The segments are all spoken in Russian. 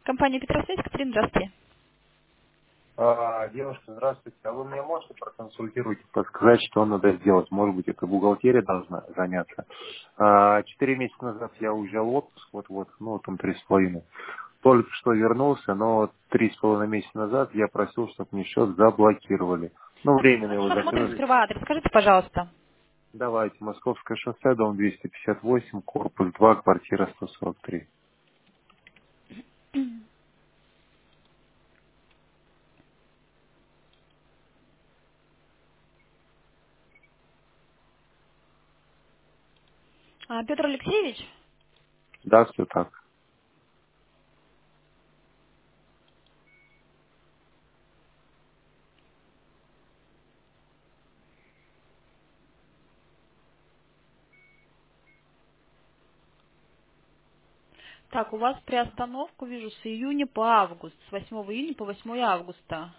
Компания Петросвязь, Катерина, здравствуйте. Девушка, здравствуйте. А вы мне можете проконсультировать, подсказать, что надо сделать? Может быть, это бухгалтерия должна заняться. 4 месяца назад я уезжал в отпуск, вот, ну, там 3,5. Только что вернулся, но 3,5 месяца назад я просил, чтобы мне счет заблокировали. Ну, временно Давайте его посмотрим закрыли. сперва адрес. Скажите, пожалуйста. Давайте, Московское шоссе, дом 258, корпус 2, квартира 143. Петр Алексеевич? Да, все так. Так, у вас приостановку, вижу, с июня по август. С 8 июня по 8 августа.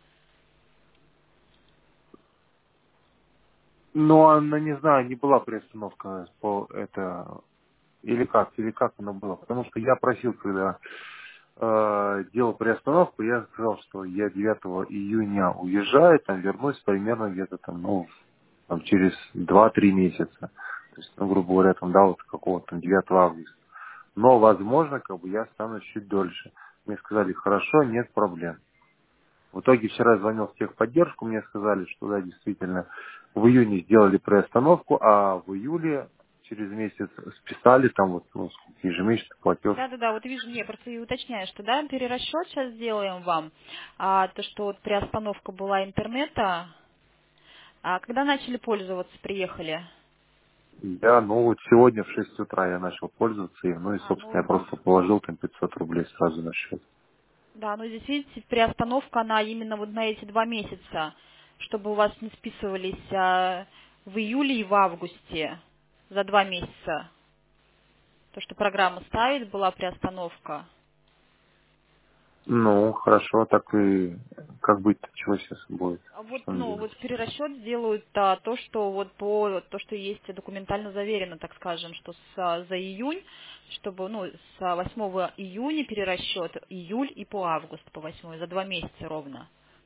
Ну, она, не знаю, не была приостановка по это. Или как оно было? Потому что я просил, когда делал приостановку, я сказал, что я 9 июня уезжаю, там вернусь примерно где-то там, ну, там, через 2-3 месяца. То есть, ну, грубо говоря, там, да, вот какого-то там 9 августа. Но, возможно, как бы я останусь чуть дольше. Мне сказали, хорошо, нет проблем. В итоге вчера звонил в техподдержку, мне сказали, что да, действительно, в июне сделали приостановку, а в июле через месяц списали там вот ну, сколько, ежемесячный платеж. Да-да-да, вот вижу, не, просто и уточняю, что да, перерасчет сейчас сделаем вам. То, что вот приостановка была интернета. Когда начали пользоваться, приехали? Я, ну вот сегодня в 6 утра я начал пользоваться им, ну и, собственно, Ну, я просто положил там 500 рублей сразу на счет. да, но здесь, видите, приостановка, она именно вот на эти 2 месяца, чтобы у вас не списывались в июле и в августе за 2 месяца. То, что программа ставит, была приостановка. Ну, хорошо, так и как быть-то, чего сейчас будет, Вот, что мне ну, делать? вот перерасчет сделают то, что вот по то, что есть документально заверено, так скажем, что за июнь, чтобы, ну, с 8 июня перерасчет июль и по август, по 8, за 2 месяца ровно.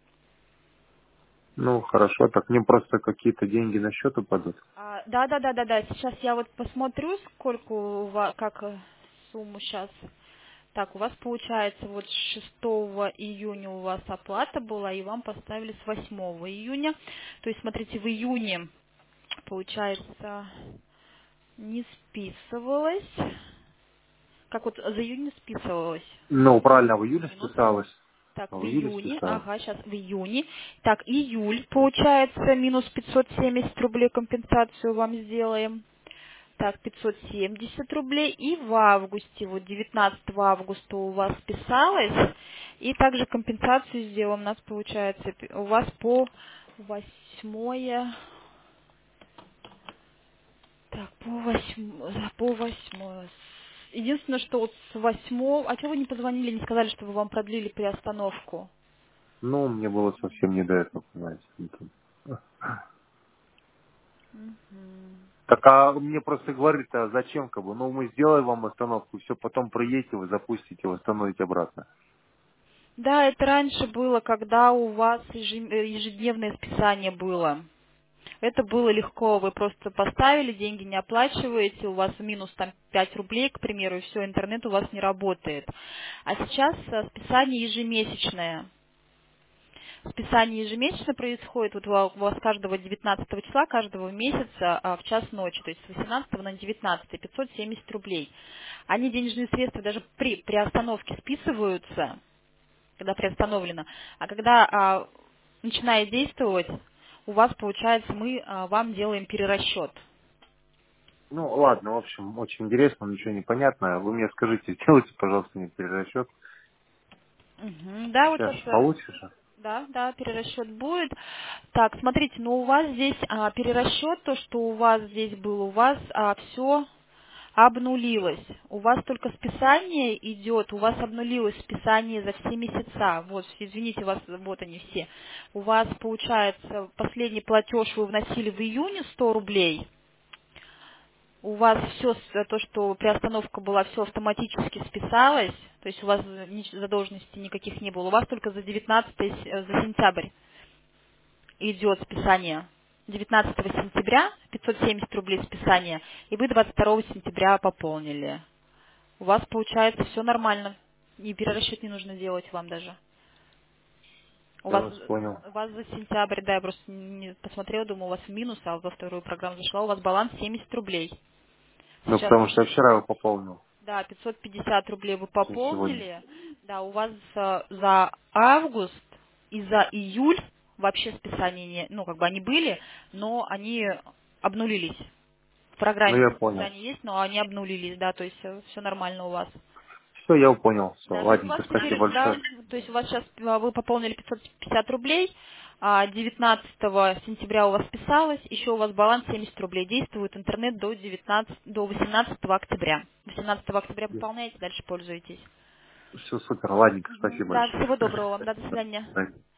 Ну, хорошо, так мне просто какие-то деньги на счет упадут. Да. Сейчас я вот посмотрю, сколько у вас, как сумму сейчас. Так, у вас получается вот с 6 июня у вас оплата была, и вам поставили с 8 июня. То есть, смотрите, в июне, получается, не списывалось. Как вот за июнь не списывалось? Ну, правильно, в июле Минус. списалось. Так, В в июле июне, списалось. ага, сейчас в июне. Так, июль, получается, минус 570 рублей компенсацию вам сделаем. Так, 570 рублей. И в августе, вот 19 августа у вас списалось. И также компенсацию сделаем. У нас получается, у вас по 8. Так, по 8. Единственное, что вот с 8. А чего вы не позвонили, не сказали, чтобы вам продлили приостановку? Ну, мне было совсем не до этого, понимаете. Мгм. Так, а мне просто говорит, а зачем, как бы, ну, мы сделаем вам остановку, все, потом приедете, вы запустите, восстановите обратно. Да, это раньше было, когда у вас ежедневное списание было. Это было легко, вы просто поставили, деньги не оплачиваете, у вас минус там 5 рублей, к примеру, и все, интернет у вас не работает. А сейчас списание ежемесячное. Списание ежемесячно происходит, вот у вас каждого 19 числа, каждого месяца в час ночи, то есть с 18 на 19, 570 рублей. Они, денежные средства, даже при приостановке списываются, когда приостановлено, а когда начинает действовать, у вас, получается, мы вам делаем перерасчет. Ну, ладно, в общем, очень интересно, ничего не понятно. Вы мне скажите, сделайте, пожалуйста, мне перерасчет. Мгм. Да, вот Сейчас сейчас, получишь? да, перерасчет будет. Так, смотрите, ну у вас здесь перерасчет, то, что у вас здесь было, у вас все обнулилось. У вас только списание идет, у вас обнулилось списание за все месяца. Вот, извините, у вас, вот они все. У вас, получается, последний платеж вы вносили в июне 100 рублей. У вас все, то, что приостановка была, все автоматически списалось. То есть у вас задолженностей никаких не было. У вас только за 19 за сентябрь идет списание. 19 сентября 570 рублей списание, и вы 22 сентября пополнили. У вас получается все нормально. И перерасчет не нужно делать вам даже. У Я вас, вас понял. у вас за сентябрь, да, я просто не посмотрела, думаю, у вас минус, а во вторую программу зашла, у вас баланс 70 рублей. Ну, Сейчас, потому что я вчера его пополнил. да, 550 рублей вы Сегодня. пополнили. Да, у вас за август и за июль вообще списания не, ну, как бы они были, но они обнулились. В Ну, программе я понял. списания есть, но они обнулились, да, то есть все нормально у вас. Все, я понял. Все, Да, то есть у вас ладненько, спасибо теперь, да, большое. то есть у вас сейчас вы пополнили 550 рублей, а 19 сентября у вас списалось, еще у вас баланс 70 рублей. Действует интернет до 18 октября. 18 октября пополняете, дальше пользуетесь. Все супер, ладненько, Мгм. спасибо Да, большое. всего доброго вам, да, до свидания. До свидания.